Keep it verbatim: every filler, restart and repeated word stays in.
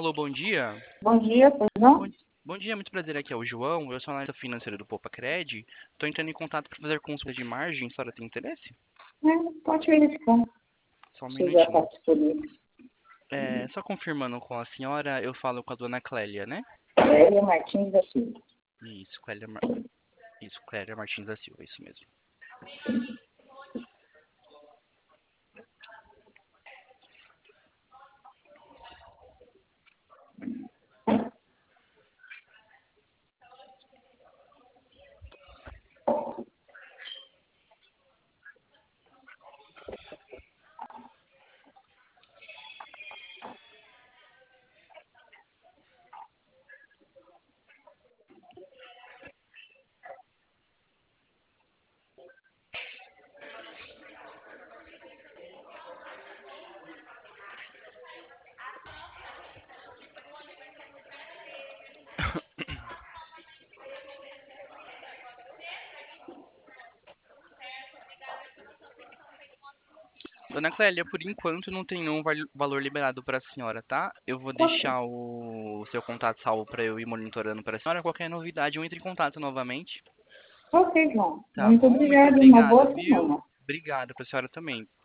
Alô, bom dia. Bom dia, pois não? Bom, bom dia, muito prazer. Aqui é o João. Eu sou analista financeiro do Poupa-Cred. Estou entrando em contato para fazer consulta de margem. A senhora tem interesse? É, pode verificar Só um se já está minutinho. disponível. É, só confirmando com a senhora, eu falo com a dona Clélia, né? Clélia Martins da Silva. Isso, Clélia, Mar... isso, Clélia Martins da Silva, isso mesmo. Dona Clélia, por enquanto não tem nenhum val- valor liberado para a senhora, tá? Eu vou Ok, deixar o seu contato salvo para eu ir monitorando para a senhora. Qualquer novidade, eu entro em contato novamente. ok, João. Tá Muito bom? Muito obrigada e uma obrigado, boa viu? semana. Obrigado para a senhora também.